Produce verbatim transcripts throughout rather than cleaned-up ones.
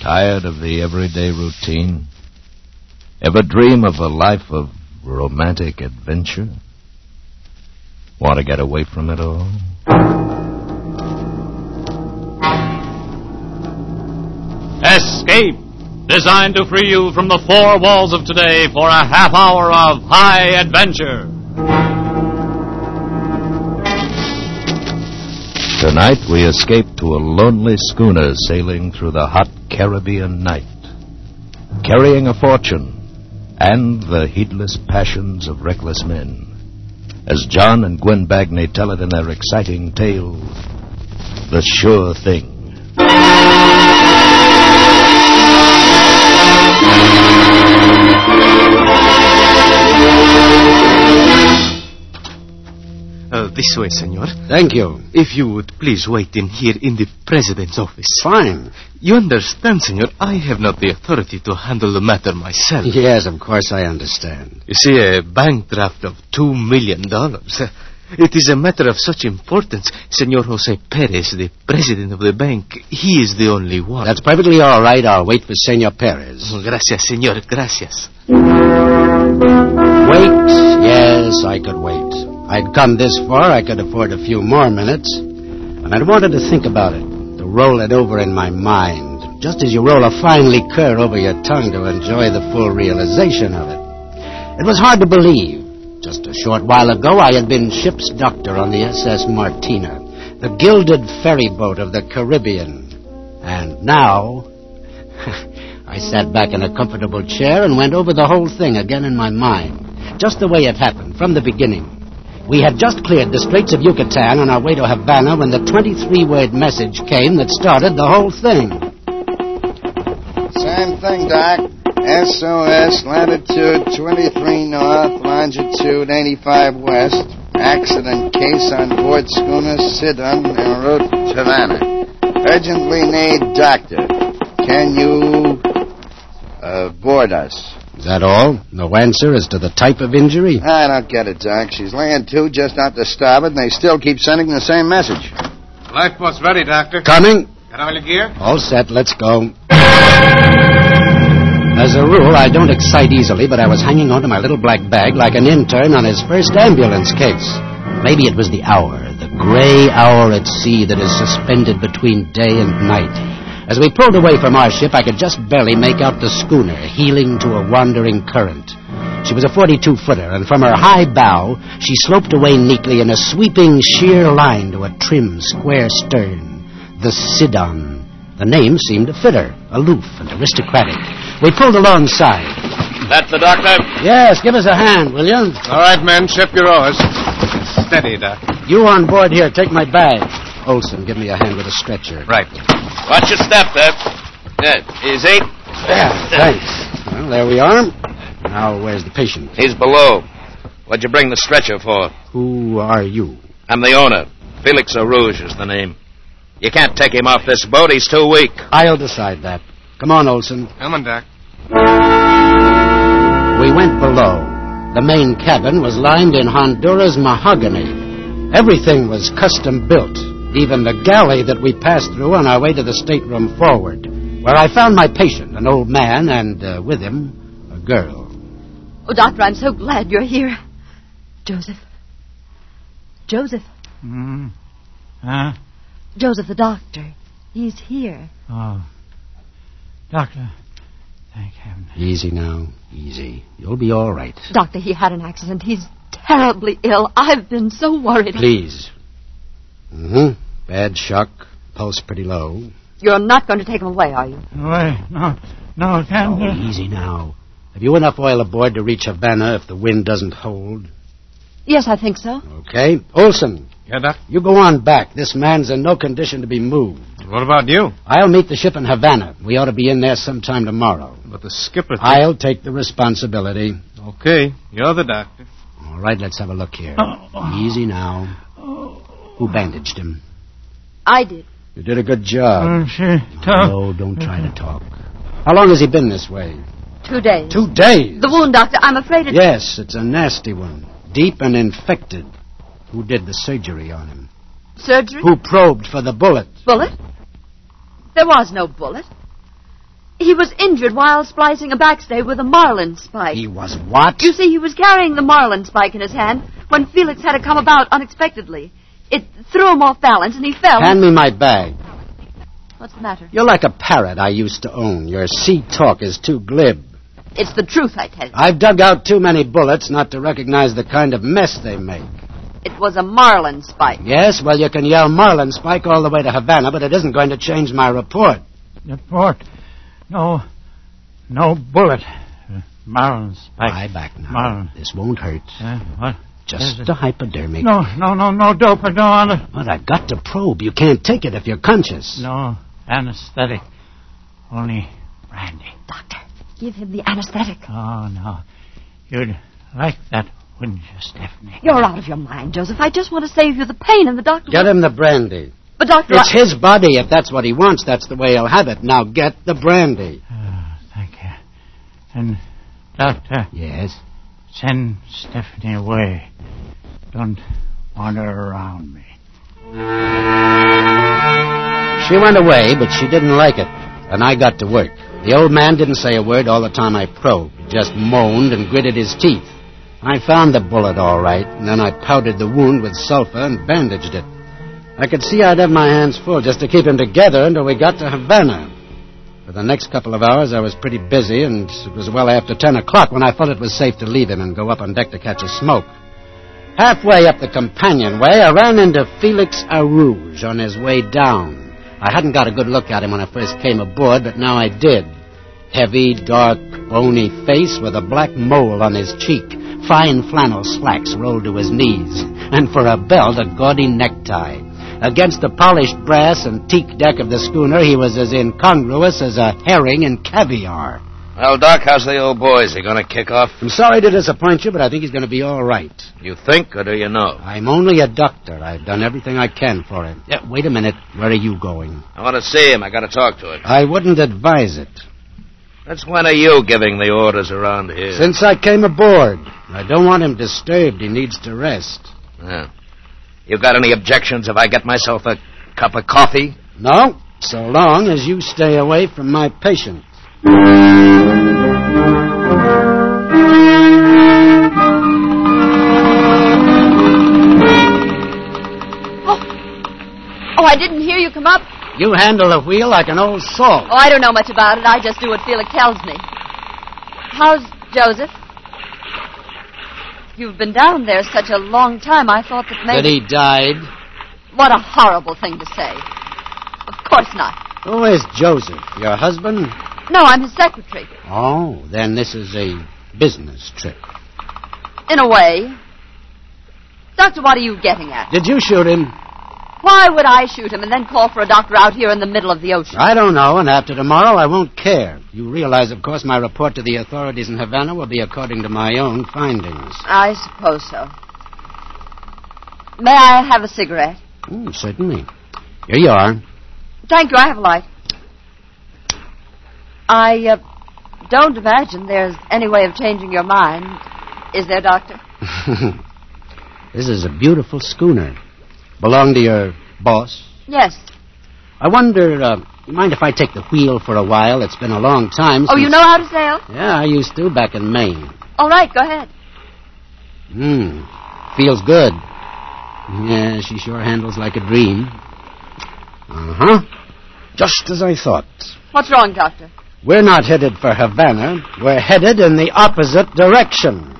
Tired of the everyday routine? Ever dream of a life of romantic adventure? Want to get away from it all? Escape! Designed to free you from the four walls of today for a half hour of high adventure. Tonight we escape to a lonely schooner sailing through the hot Caribbean night, carrying a fortune and the heedless passions of reckless men, as John and Gwen Bagney tell it in their exciting tale, The Sure Thing. Uh, this way, senor. Thank you. If you would please wait in here in the president's office. Fine. You understand, senor, I have not the authority to handle the matter myself. Yes, of course I understand. You see, a bank draft of two million dollars. It is a matter of such importance. Senor Jose Perez, the president of the bank, he is the only one. That's perfectly all right. I'll wait for Senor Perez. Oh, gracias, senor. Gracias. Wait? Yes, I could wait. I'd come this far, I could afford a few more minutes. And I'd wanted to think about it, to roll it over in my mind, just as you roll a fine liqueur over your tongue to enjoy the full realization of it. It was hard to believe. Just a short while ago, I had been ship's doctor on the S S Martina, the gilded ferry boat of the Caribbean. And now, I sat back in a comfortable chair and went over the whole thing again in my mind, just the way it happened, from the beginning. We had just cleared the Straits of Yucatan on our way to Havana when the twenty-three word message came that started the whole thing. Same thing, Doc. S O S, latitude twenty-three north, longitude eighty-five west. Accident case on board schooner Sidon en route to Havana. Urgently need doctor. Can you uh, board us? Is that all? No answer as to the type of injury? I don't get it, Doc. She's laying to just out to starboard, and they still keep sending the same message. Lifeboat's ready, Doctor. Coming. Got all your gear? All set. Let's go. As a rule, I don't excite easily, but I was hanging onto my little black bag like an intern on his first ambulance case. Maybe it was the hour, the gray hour at sea that is suspended between day and night. As we pulled away from our ship, I could just barely make out the schooner heeling to a wandering current. She was a forty-two footer, and from her high bow, she sloped away neatly in a sweeping sheer line to a trim, square stern. The Sidon. The name seemed to fit her, aloof and aristocratic. We pulled alongside. That's the doctor? Yes, give us a hand, will you? All right, men, ship your oars. Steady, Doc. You on board here, take my bag. Olson, give me a hand with a stretcher. Right. Watch your step, there. Good. Easy. Yeah, thanks. Well, there we are. Now, where's the patient? He's below. What'd you bring the stretcher for? Who are you? I'm the owner. Felix Arouge is the name. You can't take him off this boat. He's too weak. I'll decide that. Come on, Olson. Come on, Doc. We went below. The main cabin was lined in Honduras mahogany. Everything was custom built. Even the galley that we passed through on our way to the stateroom forward, where I found my patient, an old man, and uh, with him, a girl. Oh, Doctor, I'm so glad you're here. Joseph. Joseph. Mm. Huh? Joseph, the doctor. He's here. Oh. Doctor, thank heaven. Easy now. Easy. You'll be all right. Doctor, he had an accident. He's terribly ill. I've been so worried. Please. Mm-hmm. Bad shock. Pulse pretty low. You're not going to take him away, are you? Away? No. No, can't. Oh, easy now. Have you enough oil aboard to reach Havana if the wind doesn't hold? Yes, I think so. Okay. Olson. Yeah, Doc? You go on back. This man's in no condition to be moved. What about you? I'll meet the ship in Havana. We ought to be in there sometime tomorrow. But the skipper... Th- I'll take the responsibility. Okay. You're the doctor. All right, let's have a look here. Oh. Easy now. Who bandaged him? I did. You did a good job. Oh, she tough. No, don't try to talk. How long has he been this way? Two days. Two days? The wound, Doctor, I'm afraid it's... Yes, it's a nasty one. Deep and infected. Who did the surgery on him? Surgery? Who probed for the bullet? Bullet? There was no bullet. He was injured while splicing a backstay with a marlin spike. He was what? You see, he was carrying the marlin spike in his hand when Felix had to come about unexpectedly. It threw him off balance, and he fell. Hand me my bag. What's the matter? You're like a parrot I used to own. Your sea talk is too glib. It's the truth, I tell you. I've dug out too many bullets not to recognize the kind of mess they make. It was a marlin spike. Yes, well, you can yell marlin spike all the way to Havana, but it isn't going to change my report. Report. No. No bullet. Uh, marlin spike. Lie back now. Marlin. This won't hurt. Uh, what? Just a hypodermic. No, no, no, no dope. I don't want it. But I've got to probe. You can't take it if you're conscious. No anesthetic. Only brandy. Doctor, give him the anesthetic. Oh, no. You'd like that, wouldn't you, Stephanie? You're out of your mind, Joseph. I just want to save you the pain, and the doctor... Get him the brandy. But, Doctor... It's I... his body. If that's what he wants, that's the way he'll have it. Now get the brandy. Oh, thank you. And, Doctor... Yes? Send Stephanie away. Don't want her around me. She went away, but she didn't like it. And I got to work. The old man didn't say a word all the time I probed. He just moaned and gritted his teeth. I found the bullet all right, and then I powdered the wound with sulfur and bandaged it. I could see I'd have my hands full just to keep him together until we got to Havana. For the next couple of hours, I was pretty busy, and it was well after ten o'clock when I felt it was safe to leave him and go up on deck to catch a smoke. Halfway up the companionway, I ran into Felix Arouge on his way down. I hadn't got a good look at him when I first came aboard, but now I did. Heavy, dark, bony face with a black mole on his cheek. Fine flannel slacks rolled to his knees. And for a belt, a gaudy necktie. Against the polished brass and teak deck of the schooner, he was as incongruous as a herring in caviar. Well, Doc, how's the old boy? Is he going to kick off? I'm sorry to disappoint you, but I think he's going to be all right. You think, or do you know? I'm only a doctor. I've done everything I can for him. Yeah, wait a minute. Where are you going? I want to see him. I got to talk to him. I wouldn't advise it. That's when are you giving the orders around here? Since I came aboard. I don't want him disturbed. He needs to rest. Yeah. You got any objections if I get myself a cup of coffee? No, so long as you stay away from my patient. Oh. Oh, I didn't hear you come up. You handle the wheel like an old saw. Oh, I don't know much about it. I just do what Felix tells me. How's Joseph? You've been down there such a long time, I thought that maybe... That he died? What a horrible thing to say. Of course not. Who is Joseph? Your husband? No, I'm his secretary. Oh, then this is a business trip. In a way. Doctor, what are you getting at? Did you shoot him? Why would I shoot him and then call for a doctor out here in the middle of the ocean? I don't know, and after tomorrow I won't care. You realize, of course, my report to the authorities in Havana will be according to my own findings. I suppose so. May I have a cigarette? Mm, certainly. Here you are. Thank you, I have a light. I uh, don't imagine there's any way of changing your mind. Is there, Doctor? This is a beautiful schooner. Belong to your boss? Yes. I wonder, uh, you mind if I take the wheel for a while? It's been a long time since... Oh, you know how to sail? Yeah, I used to back in Maine. All right, go ahead. Hmm. Feels good. Yeah, she sure handles like a dream. Uh-huh. Just as I thought. What's wrong, Doctor? We're not headed for Havana. We're headed in the opposite direction.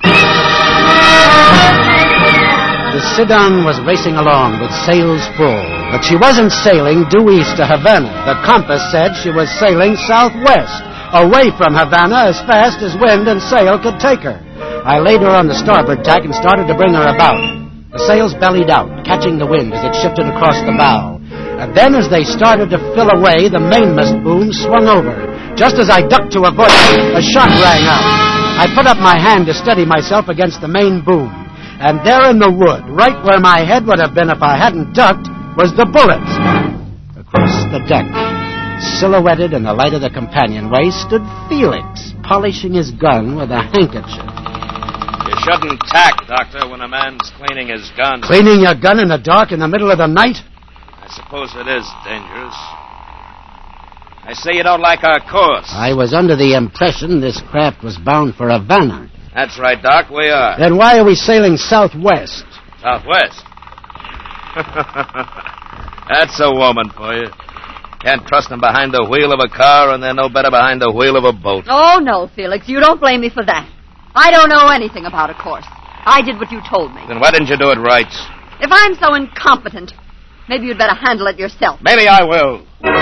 The Sidon was racing along with sails full, but she wasn't sailing due east to Havana. The compass said she was sailing southwest, away from Havana as fast as wind and sail could take her. I laid her on the starboard tack and started to bring her about. The sails bellied out, catching the wind as it shifted across the bow. And then as they started to fill away, the mainmast boom swung over. Just as I ducked to avoid it, a shot rang out. I put up my hand to steady myself against the main boom. And there in the wood, right where my head would have been if I hadn't ducked, was the bullet. Across the deck, silhouetted in the light of the companionway, stood Felix, polishing his gun with a handkerchief. You shouldn't tack, Doctor, when a man's cleaning his gun. Cleaning your gun in the dark in the middle of the night? I suppose it is dangerous. I say you don't like our course. I was under the impression this craft was bound for Havana. That's right, Doc, we are. Then why are we sailing southwest? Southwest? That's a woman for you. Can't trust them behind the wheel of a car, and they're no better behind the wheel of a boat. Oh, no, Felix, you don't blame me for that. I don't know anything about a course. I did what you told me. Then why didn't you do it right? If I'm so incompetent, maybe you'd better handle it yourself. Maybe I will.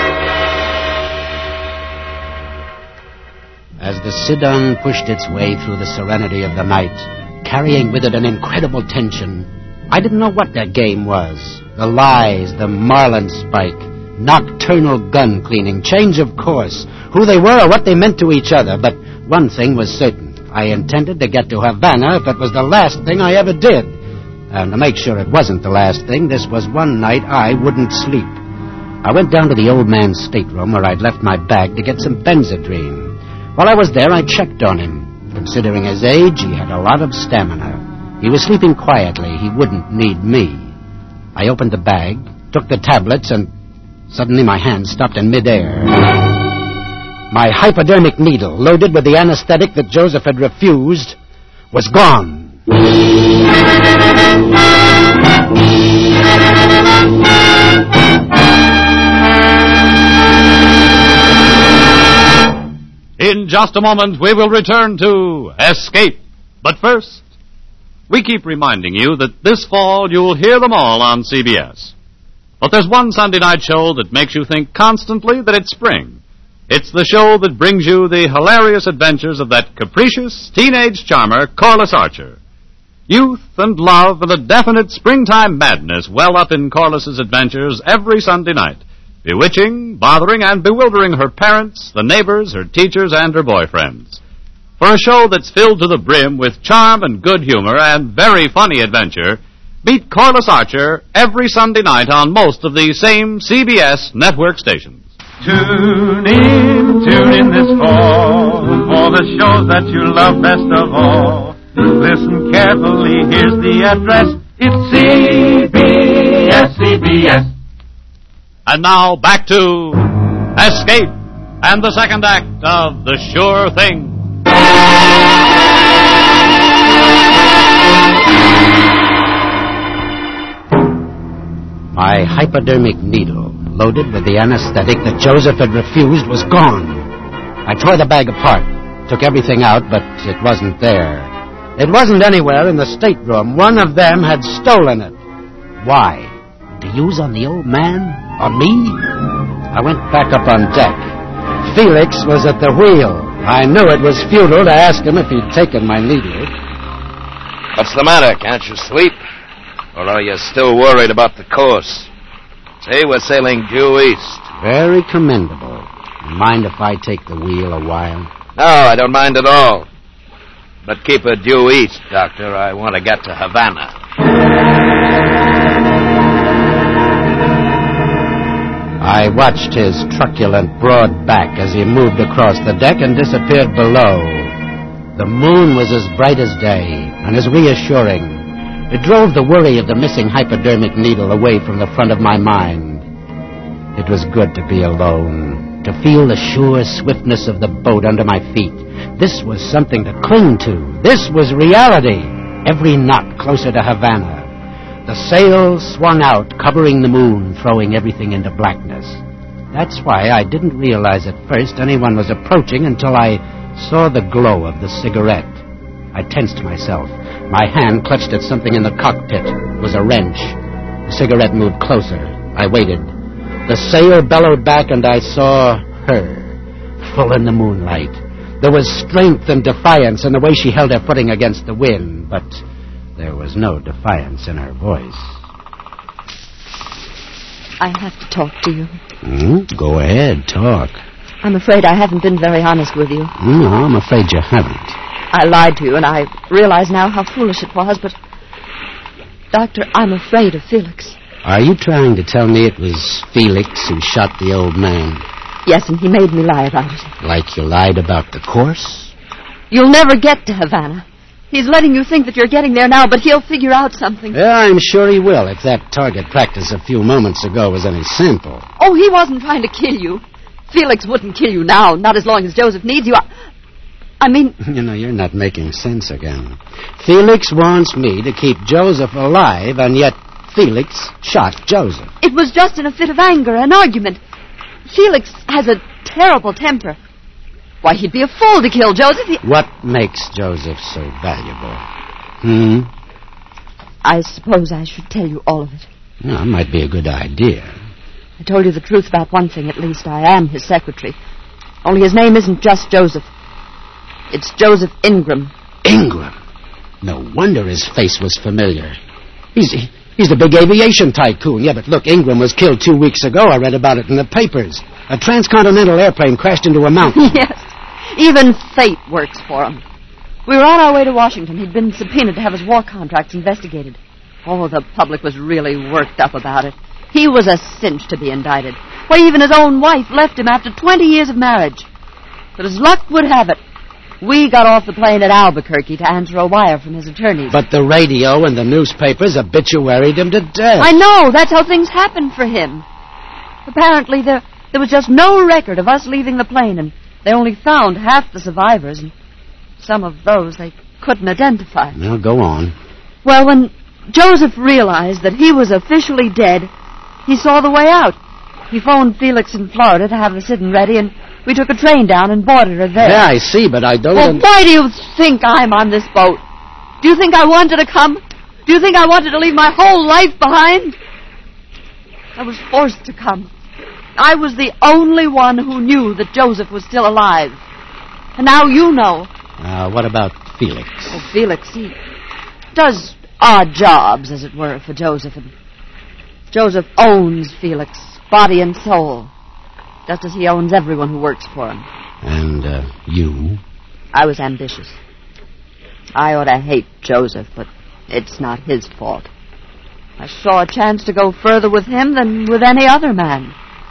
As the Sidon pushed its way through the serenity of the night, carrying with it an incredible tension, I didn't know what that game was. The lies, the marlinspike, nocturnal gun cleaning, change of course, who they were or what they meant to each other. But one thing was certain. I intended to get to Havana if it was the last thing I ever did. And to make sure it wasn't the last thing, this was one night I wouldn't sleep. I went down to the old man's stateroom where I'd left my bag to get some Benzedrine. While I was there, I checked on him. Considering his age, he had a lot of stamina. He was sleeping quietly. He wouldn't need me. I opened the bag, took the tablets, and suddenly my hand stopped in midair. My hypodermic needle, loaded with the anesthetic that Joseph had refused, was gone. In just a moment, we will return to Escape. But first, we keep reminding you that this fall you'll hear them all on C B S. But there's one Sunday night show that makes you think constantly that it's spring. It's the show that brings you the hilarious adventures of that capricious teenage charmer, Corliss Archer. Youth and love and a definite springtime madness well up in Corliss's adventures every Sunday night, bewitching, bothering, and bewildering her parents, the neighbors, her teachers, and her boyfriends. For a show that's filled to the brim with charm and good humor and very funny adventure, meet Corliss Archer every Sunday night on most of the same C B S network stations. Tune in, tune in this fall for the shows that you love best of all. Listen carefully, here's the address. It's C B S, C B S. And now back to Escape and the second act of The Sure Thing. My hypodermic needle, loaded with the anesthetic that Joseph had refused, was gone. I tore the bag apart, took everything out, but it wasn't there. It wasn't anywhere in the stateroom. One of them had stolen it. Why? To use on the old man? On me? I went back up on deck. Felix was at the wheel. I knew it was futile to ask him if he'd taken my needle. What's the matter? Can't you sleep? Or are you still worried about the course? See, we're sailing due east. Very commendable. Mind if I take the wheel a while? No, I don't mind at all. But keep her due east, Doctor. I want to get to Havana. I watched his truculent broad back as he moved across the deck and disappeared below. The moon was as bright as day and as reassuring. It drove the worry of the missing hypodermic needle away from the front of my mind. It was good to be alone, to feel the sure swiftness of the boat under my feet. This was something to cling to. This was reality. Every knot closer to Havana. The sails swung out, covering the moon, throwing everything into blackness. That's why I didn't realize at first anyone was approaching until I saw the glow of the cigarette. I tensed myself. My hand clutched at something in the cockpit. It was a wrench. The cigarette moved closer. I waited. The sail bellowed back, and I saw her, full in the moonlight. There was strength and defiance in the way she held her footing against the wind, but there was no defiance in her voice. I have to talk to you. Mm, go ahead, talk. I'm afraid I haven't been very honest with you. No, I'm afraid you haven't. I lied to you, and I realize now how foolish it was, but... Doctor, I'm afraid of Felix. Are you trying to tell me it was Felix who shot the old man? Yes, and he made me lie about it. Like you lied about the course? You'll never get to Havana. He's letting you think that you're getting there now, but he'll figure out something. Yeah, I'm sure he will, if that target practice a few moments ago was any sample. Oh, he wasn't trying to kill you. Felix wouldn't kill you now, not as long as Joseph needs you. I, I mean... You know, you're not making sense again. Felix wants me to keep Joseph alive, and yet Felix shot Joseph. It was just in a fit of anger, an argument. Felix has a terrible temper. Why, he'd be a fool to kill Joseph. He... What makes Joseph so valuable? Hmm? I suppose I should tell you all of it. No, it might be a good idea. I told you the truth about one thing, at least. I am his secretary. Only his name isn't just Joseph. It's Joseph Ingram. Ingram? No wonder his face was familiar. He's he, he's the big aviation tycoon. Yeah, but look, Ingram was killed two weeks ago. I read about it in the papers. A transcontinental airplane crashed into a mountain. Yes. Even fate works for him. We were on our way to Washington. He'd been subpoenaed to have his war contracts investigated. Oh, the public was really worked up about it. He was a cinch to be indicted. Why, even his own wife left him after twenty years of marriage. But as luck would have it, we got off the plane at Albuquerque to answer a wire from his attorneys. But the radio and the newspapers obituaried him to death. I know. That's how things happened for him. Apparently, there, there was just no record of us leaving the plane, and they only found half the survivors, and some of those they couldn't identify. Now, go on. Well, when Joseph realized that he was officially dead, he saw the way out. He phoned Felix in Florida to have her sitting ready, and we took a train down and boarded her there. Yeah, I see, but I don't... Well, un- why do you think I'm on this boat? Do you think I wanted to come? Do you think I wanted to leave my whole life behind? I was forced to come. I was the only one who knew that Joseph was still alive. And now you know. Uh, what about Felix? Oh, Felix, he does odd jobs, as it were, for Joseph. And Joseph owns Felix, body and soul, just as he owns everyone who works for him. And, uh, you? I was ambitious. I ought to hate Joseph, but it's not his fault. I saw a chance to go further with him than with any other man.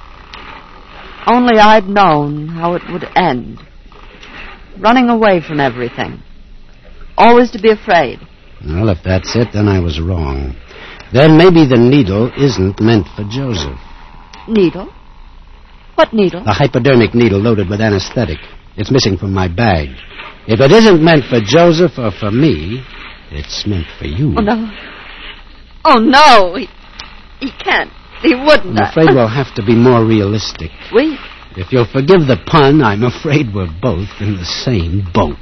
Only I'd known how it would end. Running away from everything. Always to be afraid. Well, if that's it, then I was wrong. Then maybe the needle isn't meant for Joseph. Needle? What needle? A hypodermic needle loaded with anesthetic. It's missing from my bag. If it isn't meant for Joseph or for me, it's meant for you. Oh, no. Oh, no. He, he can't. He wouldn't. I'm afraid we'll have to be more realistic. We? If you'll forgive the pun, I'm afraid we're both in the same boat.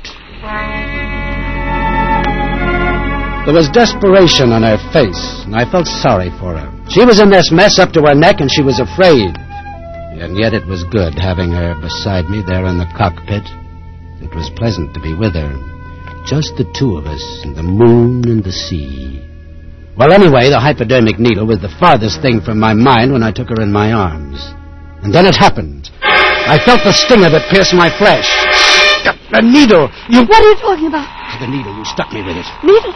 There was desperation on her face, and I felt sorry for her. She was in this mess up to her neck, and she was afraid. And yet it was good having her beside me there in the cockpit. It was pleasant to be with her. Just the two of us, and the moon and the sea. Well, anyway, the hypodermic needle was the farthest thing from my mind when I took her in my arms. And then it happened. I felt the sting of it pierce my flesh. The needle! You... What are you talking about? The needle. You stuck me with it. Needle?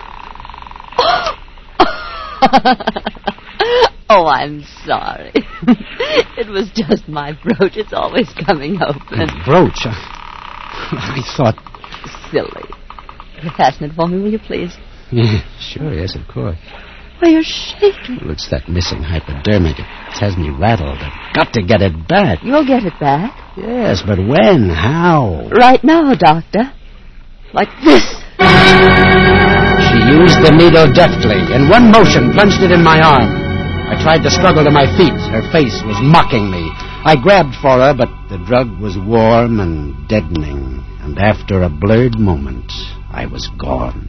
Oh, I'm sorry. It was just my brooch. It's always coming open. A brooch? I, I thought... Silly. You're fasten it for me, will you, please? Yeah, sure, yes, of course. Why, you're shaking. Well, it's that missing hypodermic. It has me rattled. I've got to get it back. You'll get it back. Yes, but when? How? Right now, Doctor. Like this. She used the needle deftly. In one motion, plunged it in my arm. I tried to struggle to my feet. Her face was mocking me. I grabbed for her, but the drug was warm and deadening. And after a blurred moment, I was gone.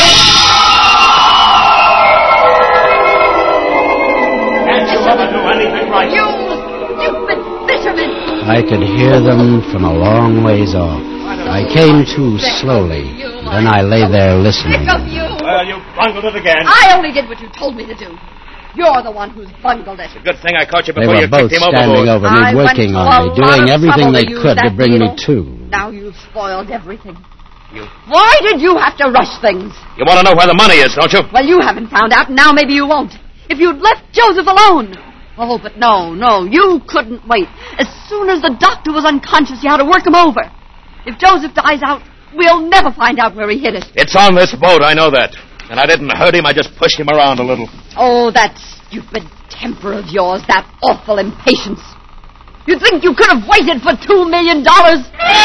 Can't you ever do anything right? You stupid fisherman! I could hear them from a long ways off. I came to slowly. Then I lay there listening. Well, you bungled it again. I only did what you told me to do. You're the one who's bungled it. It's a good thing I caught you They before were you both kicked him standing overboard. over me, I working went on to me, a doing lot of everything trouble they to use could to that bring needle. me to. Now you've spoiled everything. You... Why did you have to rush things? You want to know where the money is, don't you? Well, you haven't found out, and now maybe you won't. If you'd left Joseph alone. Oh, but no, no, you couldn't wait. As soon as the doctor was unconscious, you had to work him over. If Joseph dies out, we'll never find out where he hid it. It's on this boat, I know that. And I didn't hurt him, I just pushed him around a little. Oh, that stupid temper of yours, that awful impatience. You think you could have waited for two million dollars?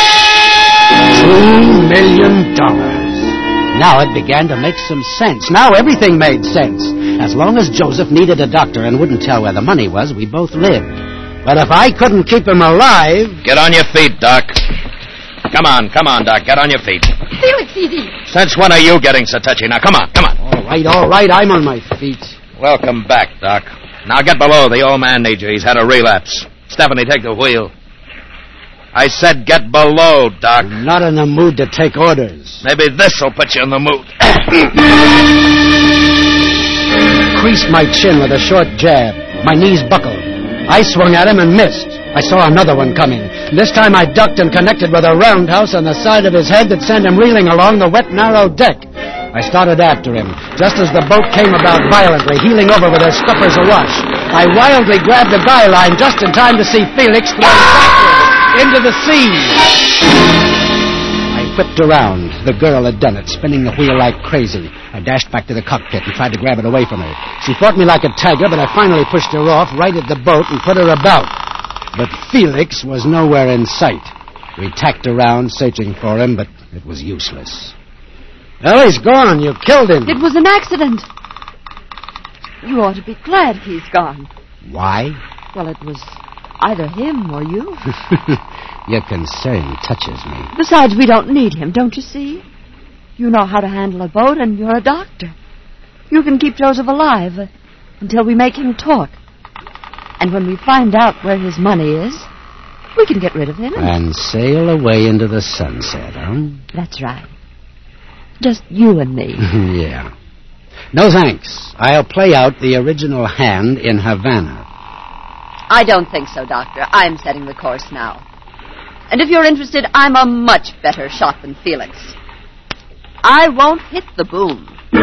Two million dollars. Now it began to make some sense. Now everything made sense. As long as Joseph needed a doctor and wouldn't tell where the money was, we both lived. But if I couldn't keep him alive... Get on your feet, Doc. Come on, come on, Doc. Get on your feet. Felix, easy. Since when are you getting so touchy? Now, come on, come on. All right, all right. I'm on my feet. Welcome back, Doc. Now get below. The old man needs you. He's had a relapse. Stephanie, take the wheel. I said get below, Doc. I'm not in the mood to take orders. Maybe this'll put you in the mood. Creased my chin with a short jab. My knees buckled. I swung at him and missed. I saw another one coming. This time I ducked and connected with a roundhouse on the side of his head that sent him reeling along the wet, narrow deck. I started after him, just as the boat came about violently, heeling over with her scuppers awash. I wildly grabbed the guy line just in time to see Felix thrown backward into the sea. I whipped around. The girl had done it, spinning the wheel like crazy. I dashed back to the cockpit and tried to grab it away from her. She fought me like a tiger, but I finally pushed her off, righted the boat, and put her about. But Felix was nowhere in sight. We tacked around, searching for him, but it was useless. Well, he's gone. You killed him. It was an accident. You ought to be glad he's gone. Why? Well, it was either him or you. Your concern touches me. Besides, we don't need him, don't you see? You know how to handle a boat, and you're a doctor. You can keep Joseph alive uh, until we make him talk. And when we find out where his money is, we can get rid of him. And, and sail away into the sunset, huh? That's right. Just you and me. Yeah. No thanks. I'll play out the original hand in Havana. I don't think so, Doctor. I'm setting the course now. And if you're interested, I'm a much better shot than Felix. I won't hit the boom.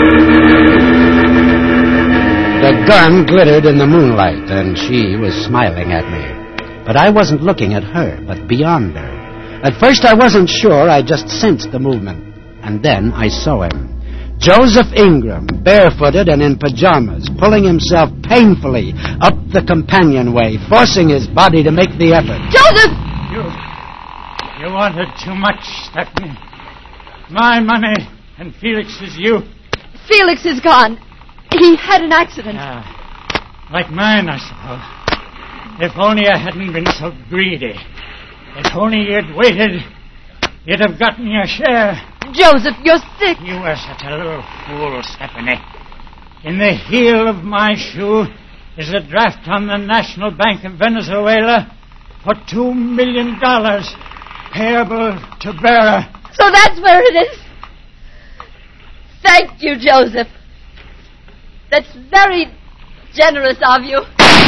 The gun glittered in the moonlight, and she was smiling at me. But I wasn't looking at her, but beyond her. At first I wasn't sure. I just sensed the movement. And then I saw him. Joseph Ingram, barefooted and in pajamas, pulling himself painfully up the companionway, forcing his body to make the effort. Joseph! You... You wanted too much, Stephanie. My money and Felix's you. Felix is gone. He had an accident. Uh, like mine, I suppose. If only I hadn't been so greedy. If only you'd waited, you'd have gotten your share. Joseph, you're sick. You were such a little fool, Stephanie. In the heel of my shoe is a draft on the National Bank of Venezuela for two million dollars payable to bearer. So that's where it is. Thank you, Joseph. That's very generous of you.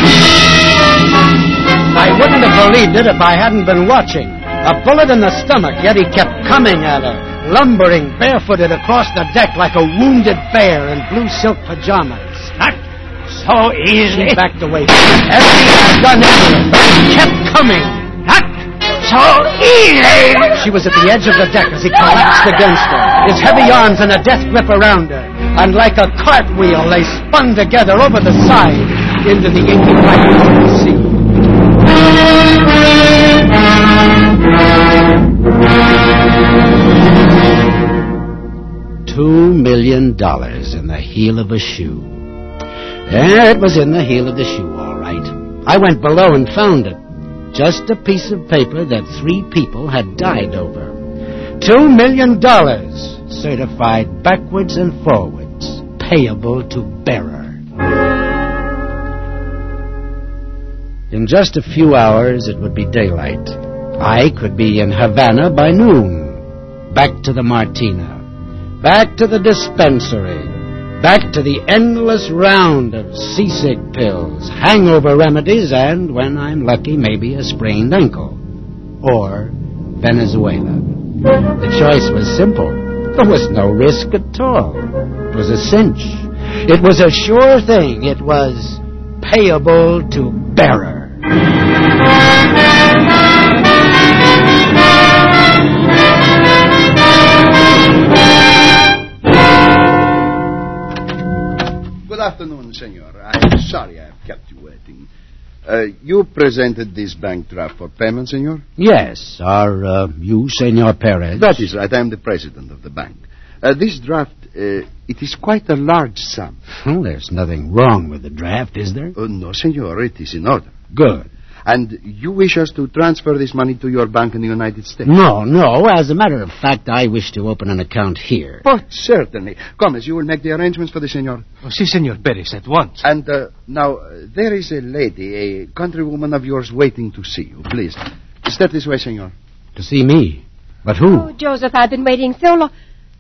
I wouldn't have believed it if I hadn't been watching. A bullet in the stomach, yet he kept coming at her, lumbering barefooted across the deck like a wounded bear in blue silk pajamas. Not so easy. She backed away from him. Every gun into him, but he kept coming. Not so easy. She was at the edge of the deck as he collapsed against her, his heavy arms in a death grip around her. And like a cartwheel, they spun together over the side into the inky blackness of the sea. Two million dollars in the heel of a shoe. Yeah, it was in the heel of the shoe, all right. I went below and found it. Just a piece of paper that three people had died over. Two million dollars, certified backwards and forwards, payable to bearer. In just a few hours, it would be daylight. I could be in Havana by noon. Back to the Martina. Back to the dispensary. Back to the endless round of seasick pills, hangover remedies, and, when I'm lucky, maybe a sprained ankle. Or Venezuela. The choice was simple. There was no risk at all. It was a cinch. It was a sure thing. It was payable to bearer. Good afternoon, senor. I'm sorry I've kept you waiting. Uh, Uh, you presented this bank draft for payment, senor? Yes. Are uh, you Senor Perez? That is right. I am the president of the bank. Uh, this draft, uh, it is quite a large sum. Well, there's nothing wrong with the draft, is there? Uh, no, senor. It is in order. Good. And you wish us to transfer this money to your bank in the United States? No, no. As a matter of fact, I wish to open an account here. Oh, certainly. Gomez, you will make the arrangements for the senor. Oh, si, Senor Perez, at once. And uh, now, uh, there is a lady, a countrywoman of yours, waiting to see you. Please, step this way, senor. To see me? But who? Oh, Joseph, I've been waiting so long.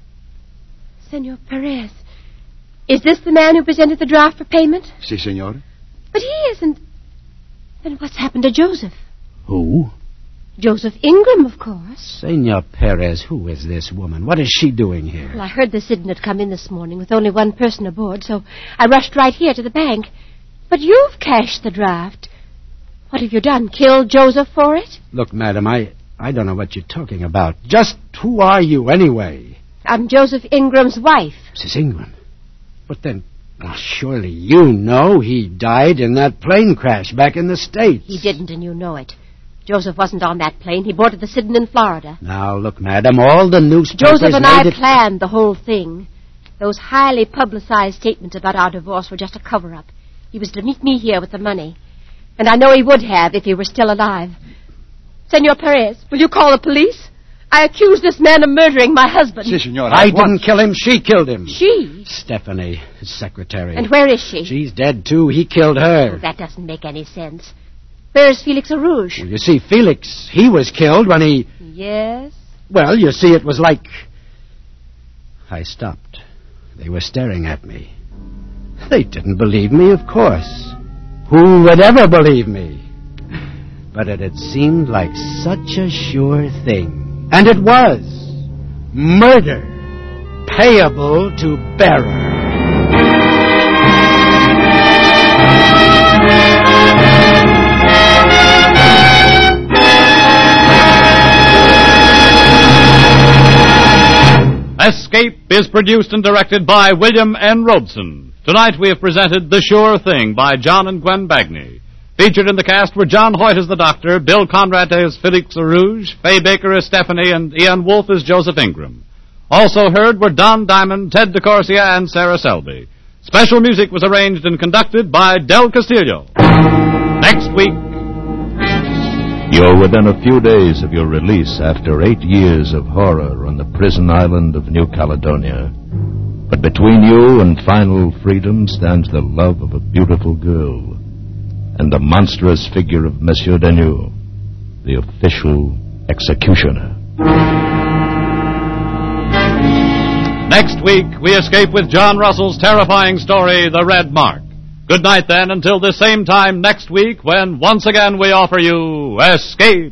Senor Perez, is this the man who presented the draft for payment? Si, senor. But he isn't. Then what's happened to Joseph? Who? Joseph Ingram, of course. Senor Perez, who is this woman? What is she doing here? Well, I heard the Sidon had come in this morning with only one person aboard, so I rushed right here to the bank. But you've cashed the draft. What have you done? Killed Joseph for it? Look, madam, I, I don't know what you're talking about. Just who are you, anyway? I'm Joseph Ingram's wife. Missus Ingram? But then, well, surely you know he died in that plane crash back in the States. He didn't, and you know it. Joseph wasn't on that plane. He boarded the Sidon in Florida. Now, look, madam, all the newspapers Joseph and I made it... planned the whole thing. Those highly publicized statements about our divorce were just a cover-up. He was to meet me here with the money. And I know he would have if he were still alive. Senor Perez, will you call the police? I accuse this man of murdering my husband. Si, senor. I didn't kill him. She killed him. She? Stephanie, his secretary. And where is she? She's dead, too. He killed her. Oh, that doesn't make any sense. Where's Felix Arouge? Well, you see, Felix, he was killed when he... Yes? Well, you see, it was like... I stopped. They were staring at me. They didn't believe me, of course. Who would ever believe me? But it had seemed like such a sure thing. And it was. Murder. Payable to bearer. Escape is produced and directed by William N. Robeson. Tonight we have presented The Sure Thing by John and Gwen Bagney. Featured in the cast were John Hoyt as the Doctor, Bill Conrad as Felix Arouge, Fay Baker as Stephanie, and Ian Wolfe as Joseph Ingram. Also heard were Don Diamond, Ted DeCorsia, and Sarah Selby. Special music was arranged and conducted by Del Castillo. Next week... You're within a few days of your release after eight years of horror on the prison island of New Caledonia. But between you and final freedom stands the love of a beautiful girl and the monstrous figure of Monsieur Deneux, the official executioner. Next week, we escape with John Russell's terrifying story, The Red Mark. Good night, then, until the same time next week, when once again we offer you Escape.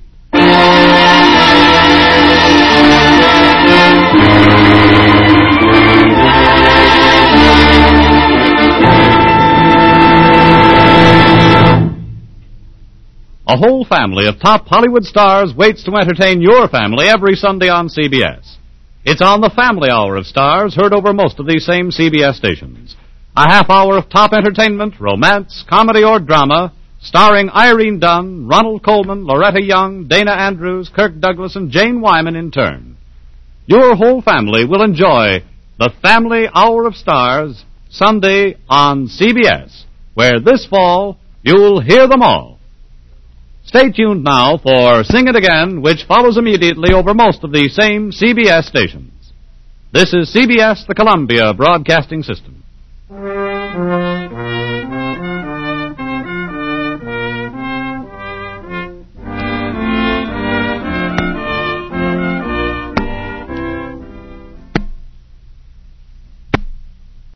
A whole family of top Hollywood stars waits to entertain your family every Sunday on C B S. It's on the Family Hour of Stars, heard over most of these same C B S stations. A half hour of top entertainment, romance, comedy, or drama, starring Irene Dunn, Ronald Colman, Loretta Young, Dana Andrews, Kirk Douglas, and Jane Wyman in turn. Your whole family will enjoy the Family Hour of Stars, Sunday on C B S, where this fall you'll hear them all. Stay tuned now for Sing It Again, which follows immediately over most of the same C B S stations. This is C B S, the Columbia Broadcasting System.